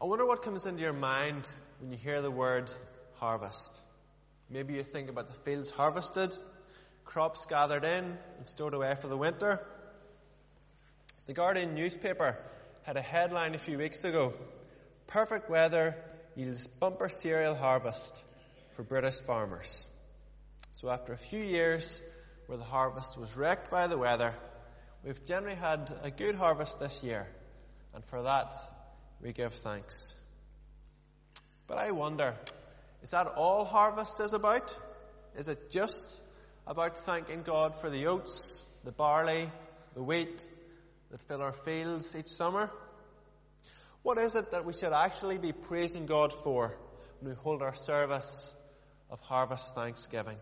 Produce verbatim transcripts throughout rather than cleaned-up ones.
wonder what comes into your mind when you hear the word harvest. Maybe you think about the fields harvested, crops gathered in and stored away for the winter. The Guardian newspaper had a headline a few weeks ago: "Perfect weather yields bumper cereal harvest for British farmers." So after a few years where the harvest was wrecked by the weather, we've generally had a good harvest this year, and for that we give thanks. But I wonder, is that all harvest is about? Is it just about thanking God for the oats, the barley, the wheat that fill our fields each summer? What is it that we should actually be praising God for when we hold our service of harvest thanksgiving?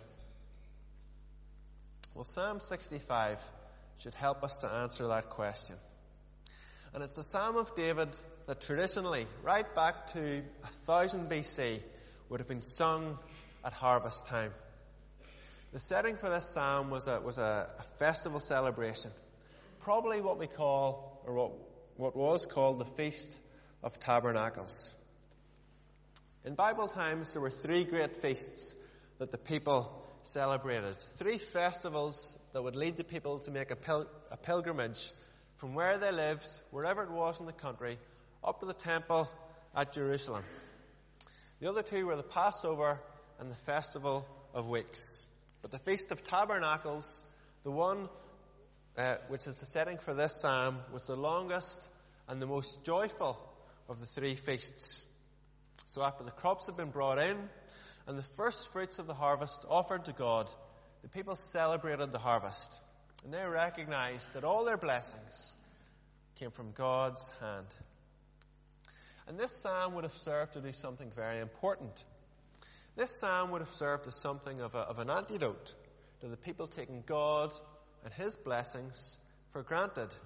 Well, Psalm sixty-five should help us to answer that question. And it's a Psalm of David that traditionally, right back to one thousand B C, would have been sung at harvest time. The setting for this psalm was a, was a, a festival celebration. Probably what we call, or what, what was called, the Feast of Tabernacles. In Bible times, there were three great feasts that the people celebrated. Three festivals that would lead the people to make a, pil- a pilgrimage from where they lived, wherever it was in the country, up to the temple at Jerusalem. The other two were the Passover and the Festival of Weeks. But the Feast of Tabernacles, the one uh, which is the setting for this psalm, was the longest and the most joyful of the three feasts. So after the crops had been brought in and the first fruits of the harvest offered to God, the people celebrated the harvest. And they recognized that all their blessings came from God's hand. And this psalm would have served to do something very important. This psalm would have served as something of, a, of an antidote to the people taking God and His blessings for granted.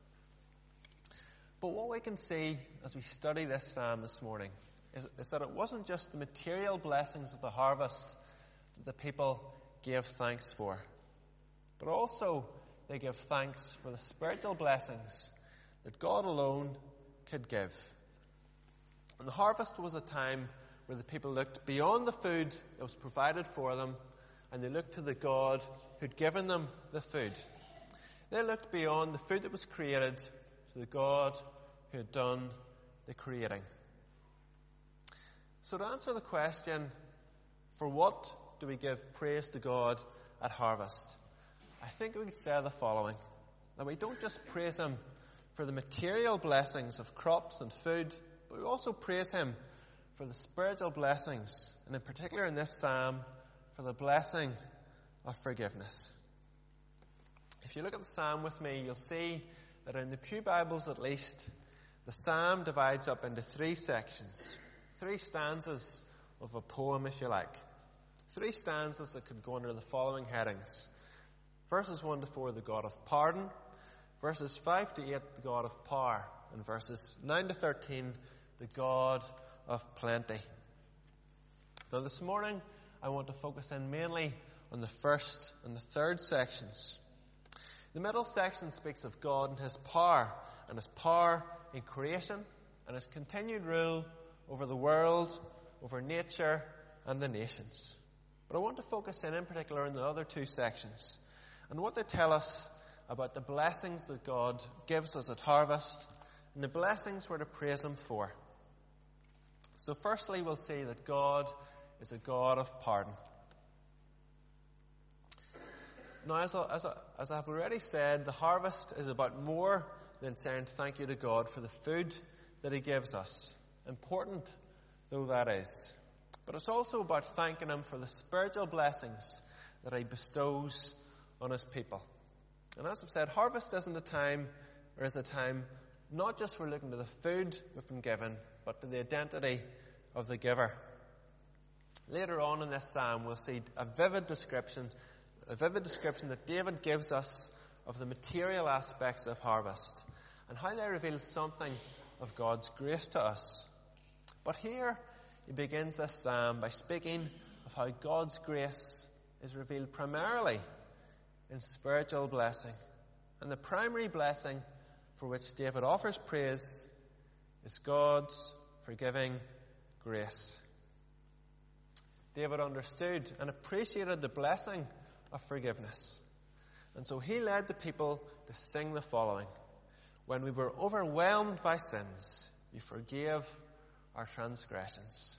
But what we can see as we study this psalm this morning is, is that it wasn't just the material blessings of the harvest that the people gave thanks for, but also they give thanks for the spiritual blessings that God alone could give. And the harvest was a time where the people looked beyond the food that was provided for them, and they looked to the God who'd given them the food. They looked beyond the food that was created to the God who had done the creating. So to answer the question, for what do we give praise to God at harvest? I think we could say the following: that we don't just praise Him for the material blessings of crops and food, but we also praise Him for the spiritual blessings, and in particular in this psalm, for the blessing of forgiveness. If you look at the psalm with me, you'll see that in the Pew Bibles at least, the psalm divides up into three sections, three stanzas of a poem, if you like. Three stanzas that could go under the following headings: verses one to four, the God of pardon; verses five to eight, the God of power; and verses nine to thirteen, the God of plenty. Now this morning, I want to focus in mainly on the first and the third sections. The middle section speaks of God and His power, and His power in creation, and His continued rule over the world, over nature, and the nations. But I want to focus in in particular on the other two sections, and what they tell us about the blessings that God gives us at harvest, and the blessings we're to praise Him for. So firstly, we'll see that God is a God of pardon. Now, as, I, as, I, as I've already said, the harvest is about more than saying thank you to God for the food that He gives us, important though that is. But it's also about thanking Him for the spiritual blessings that He bestows on His people. And as I've said, harvest isn't a time, or is a time not just for looking to the food we've been given, but to the identity of the giver. Later on in this psalm, we'll see a vivid description, a vivid description that David gives us of the material aspects of harvest and how they reveal something of God's grace to us. But here, he begins this psalm by speaking of how God's grace is revealed primarily in spiritual blessing. And the primary blessing for which David offers praise is God's forgiving grace. David understood and appreciated the blessing of forgiveness. And so he led the people to sing the following: "When we were overwhelmed by sins, you forgave our transgressions."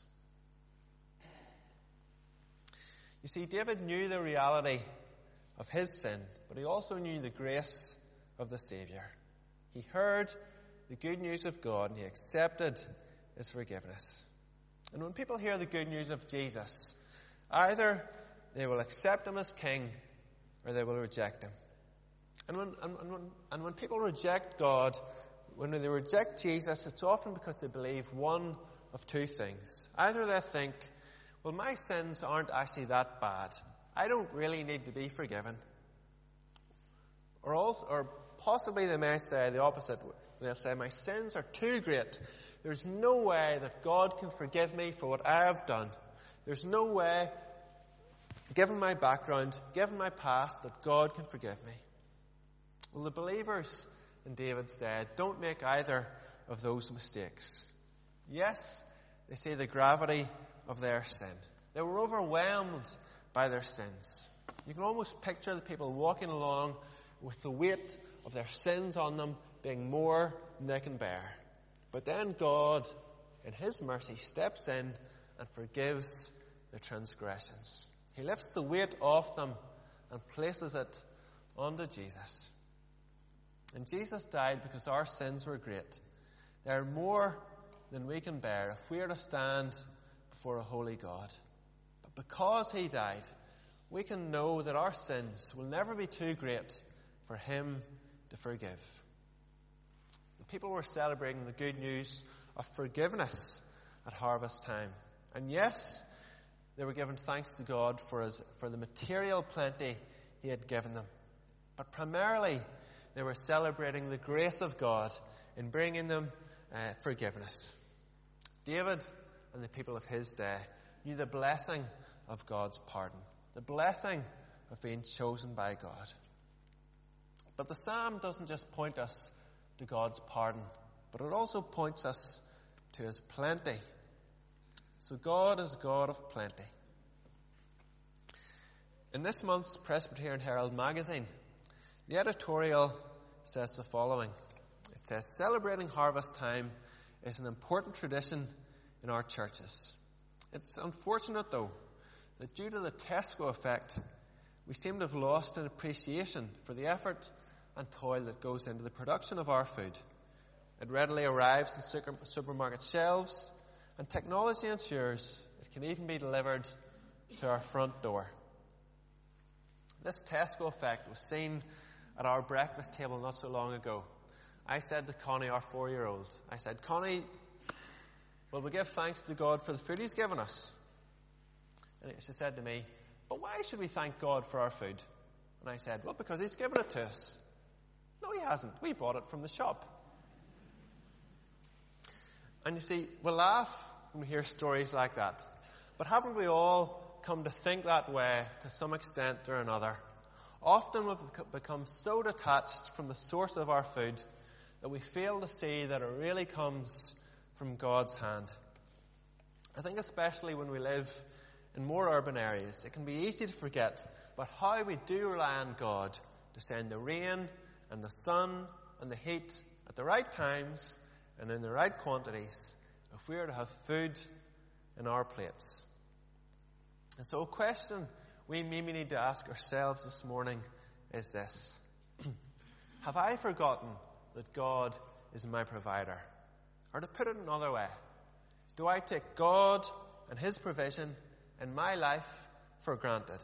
You see, David knew the reality of his sin, but he also knew the grace of the Saviour. He heard the good news of God and he accepted his forgiveness. And when people hear the good news of Jesus, either they will accept him as king or they will reject him. And when, and, and when, and when people reject God, when they reject Jesus, it's often because they believe one of two things. Either they think, well, my sins aren't actually that bad. I don't really need to be forgiven. Or also, or possibly they may say the opposite. They'll say, my sins are too great. There's no way that God can forgive me for what I have done. There's no way, given my background, given my past, that God can forgive me. Well, the believers in David's day don't make either of those mistakes. Yes, they see the gravity of their sin. They were overwhelmed by their sins. You can almost picture the people walking along with the weight of their sins on them being more than they can bear. But then God, in his mercy, steps in and forgives their transgressions. He lifts the weight off them and places it onto Jesus. And Jesus died because our sins were great. They are more than we can bear if we are to stand before a holy God. But because he died, we can know that our sins will never be too great for him to forgive. The people were celebrating the good news of forgiveness at harvest time. And yes, they were giving thanks to God for his, for the material plenty he had given them. But primarily, they were celebrating the grace of God in bringing them uh, forgiveness. David and the people of his day knew the blessing of God's pardon, the blessing of being chosen by God. But the psalm doesn't just point us to God's pardon, but it also points us to his plenty. So God is God of plenty. In this month's Presbyterian Herald magazine, the editorial says the following. It says, celebrating harvest time is an important tradition in our churches. It's unfortunate, though, that due to the Tesco effect, we seem to have lost an appreciation for the effort and toil that goes into the production of our food. It readily arrives in supermarket shelves, and technology ensures it can even be delivered to our front door. This Tesco effect was seen at our breakfast table not so long ago. I said to Connie, our four-year-old, I said, Connie, will we give thanks to God for the food he's given us? And she said to me, but why should we thank God for our food? And I said, well, because he's given it to us. No, he hasn't. We bought it from the shop. And you see, we laugh when we hear stories like that. But haven't we all come to think that way to some extent or another? Often we've become so detached from the source of our food that we fail to see that it really comes from God's hand. I think especially when we live in more urban areas, it can be easy to forget about how we do rely on God to send the rain and the sun and the heat at the right times and in the right quantities if we are to have food in our plates. And so a question we maybe need to ask ourselves this morning is this. Have I forgotten that God is my provider? Or to put it another way, do I take God and his provision in my life for granted?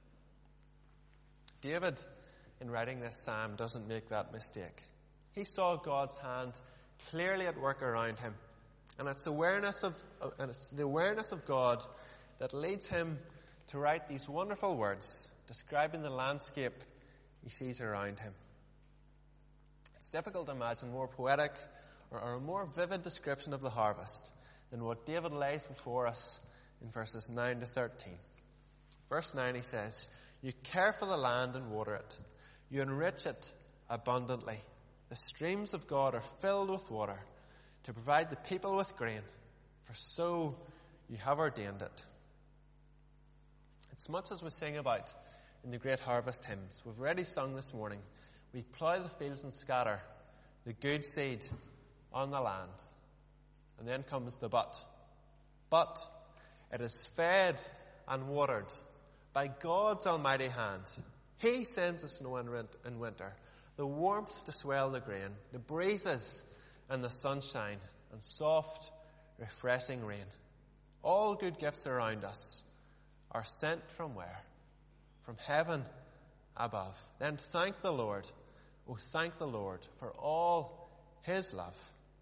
David, in writing this psalm, doesn't make that mistake. He saw God's hand clearly at work around him. And it's awareness of, and it's the awareness of God that leads him to write these wonderful words describing the landscape he sees around him. It's difficult to imagine a more poetic or, or a more vivid description of the harvest than what David lays before us in verses nine to thirteen. Verse nine, he says, you care for the land and water it. You enrich it abundantly. The streams of God are filled with water to provide the people with grain. for so you have ordained it. It's much as we sing about in the great harvest hymns. We've already sung this morning. We plough the fields and scatter the good seed on the land. And then comes the but. But it is fed and watered by God's almighty hand. He sends the snow in winter, the warmth to swell the grain, the breezes and the sunshine, and soft, refreshing rain. All good gifts around us are sent from where? From heaven above. Then thank the Lord, oh thank the Lord for all his love.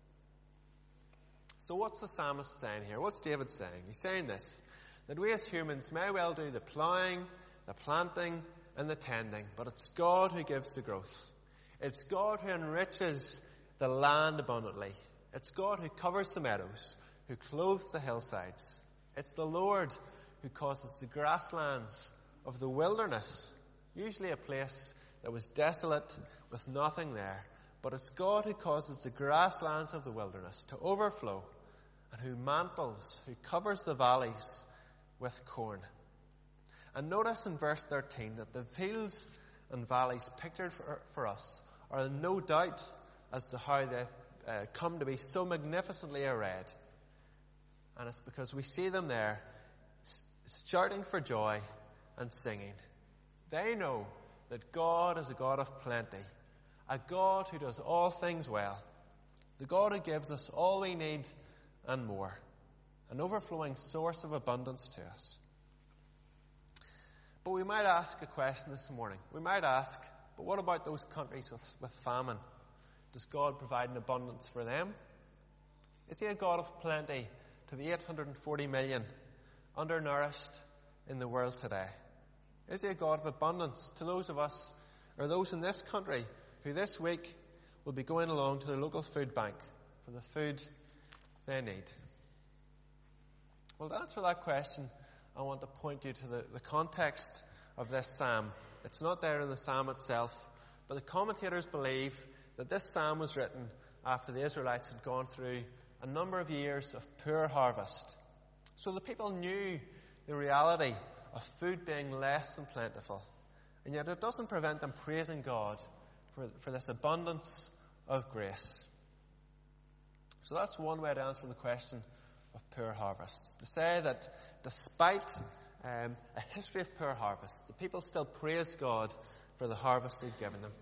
So what's the psalmist saying here? What's David saying? He's saying this, that we as humans may well do the ploughing, the planting, and the tending, but it's God who gives the growth. It's God who enriches the land abundantly. It's God who covers the meadows, who clothes the hillsides. It's the Lord who causes the grasslands of the wilderness, usually a place that was desolate with nothing there, but it's God who causes the grasslands of the wilderness to overflow, and who mantles, who covers the valleys with corn. And notice in verse thirteen that the fields and valleys pictured for, for us are in no doubt as to how they uh, come to be so magnificently arrayed. And it's because we see them there shouting for joy and singing. They know that God is a God of plenty, a God who does all things well, the God who gives us all we need and more, an overflowing source of abundance to us. But we might ask a question this morning. We might ask, but what about those countries with, with famine? Does God provide an abundance for them? Is he a God of plenty to the eight hundred forty million undernourished in the world today? Is he a God of abundance to those of us, or those in this country, who this week will be going along to the local food bank for the food they need? Well, to answer that question, I want to point you to the, the context of this psalm. It's not there in the psalm itself, but the commentators believe that this psalm was written after the Israelites had gone through a number of years of poor harvest. So the people knew the reality of food being less than plentiful, and yet it doesn't prevent them praising God for, for this abundance of grace. So that's one way to answer the question of poor harvests, to say that despite um, a history of poor harvest, the people still praise God for the harvest he'd given them.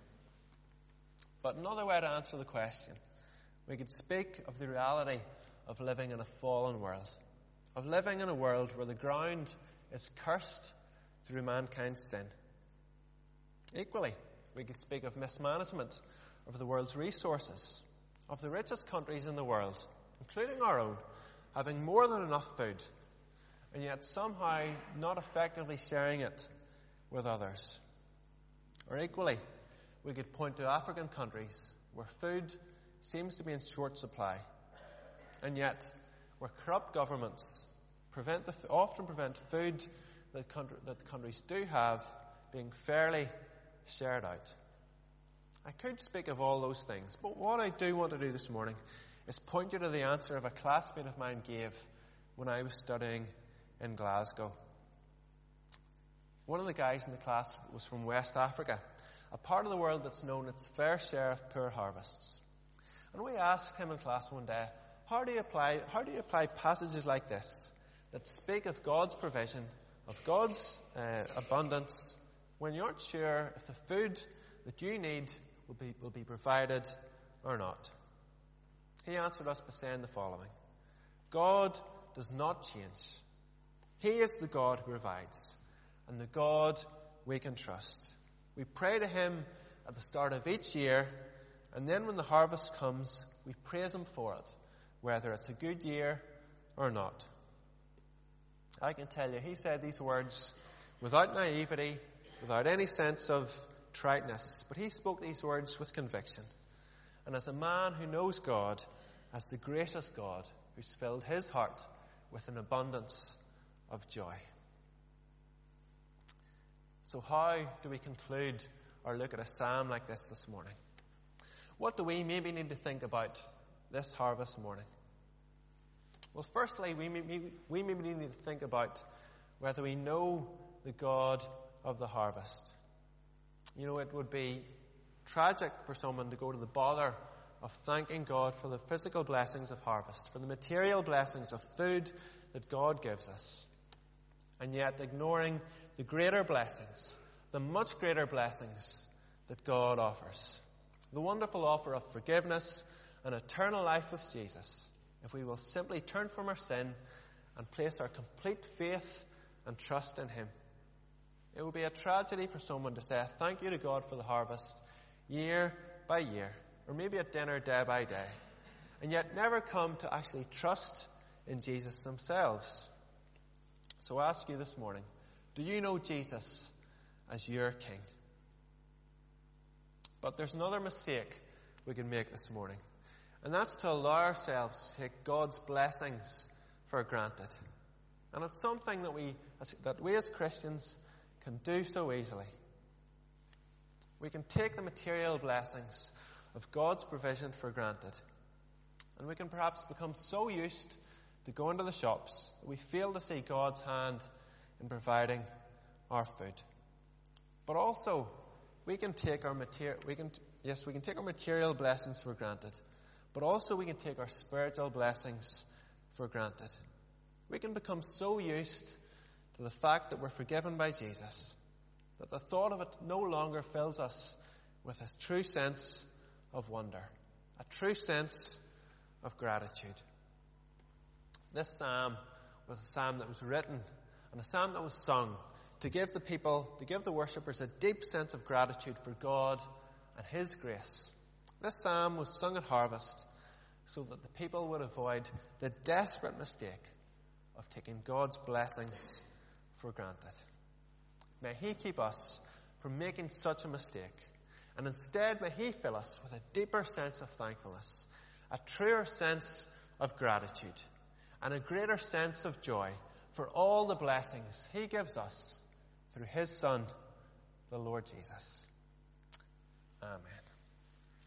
But another way to answer the question, we could speak of the reality of living in a fallen world, of living in a world where the ground is cursed through mankind's sin. Equally, we could speak of mismanagement of the world's resources, of the richest countries in the world, including our own, having more than enough food, and yet somehow not effectively sharing it with others. Or equally, we could point to African countries where food seems to be in short supply, and yet where corrupt governments prevent the, often prevent food that, country, that countries do have being fairly shared out. I could speak of all those things, but what I do want to do this morning is point you to the answer of a classmate of mine gave when I was studying in Glasgow. One of the guys in the class was from West Africa, a part of the world that's known its fair share of poor harvests. And we asked him in class one day, how do you apply, how do you apply passages like this that speak of God's provision, of God's uh, abundance, when you aren't sure if the food that you need will be, will be provided or not? He answered us by saying the following: God does not change. He is the God who provides, and the God we can trust. We pray to him at the start of each year, and then when the harvest comes, we praise him for it, whether it's a good year or not. I can tell you, he said these words without naivety, without any sense of triteness, but he spoke these words with conviction. And as a man who knows God as the gracious God who's filled his heart with an abundance of joy. So how do we conclude or look at a psalm like this this morning? What do we maybe need to think about this harvest morning? Well, firstly, we may, we may need to think about whether we know the God of the harvest. You know, it would be tragic for someone to go to the bother of thanking God for the physical blessings of harvest, for the material blessings of food that God gives us, and yet ignoring the greater blessings, the much greater blessings that God offers. The wonderful offer of forgiveness and eternal life with Jesus, if we will simply turn from our sin and place our complete faith and trust in Him. It would be a tragedy for someone to say thank you to God for the harvest year by year, or maybe at dinner day by day, and yet never come to actually trust in Jesus themselves. So I ask you this morning, do you know Jesus as your King? But there's another mistake we can make this morning, and that's to allow ourselves to take God's blessings for granted. And it's something that we, that we as Christians can do so easily. We can take the material blessings of God's provision for granted. And we can perhaps become so used to going to the shops that we fail to see God's hand in providing our food. But also, we can take our material, we can, yes, we can take our material blessings for granted. But also we can take our spiritual blessings for granted. We can become so used to the fact that we're forgiven by Jesus that the thought of it no longer fills us with a true sense of wonder, a true sense of gratitude. This psalm was a psalm that was written and a psalm that was sung to give the people, to give the worshippers a deep sense of gratitude for God and His grace. This psalm was sung at harvest so that the people would avoid the desperate mistake of taking God's blessings for granted. May He keep us from making such a mistake, and instead may He fill us with a deeper sense of thankfulness, a truer sense of gratitude, and a greater sense of joy for all the blessings He gives us through His Son, the Lord Jesus. Amen.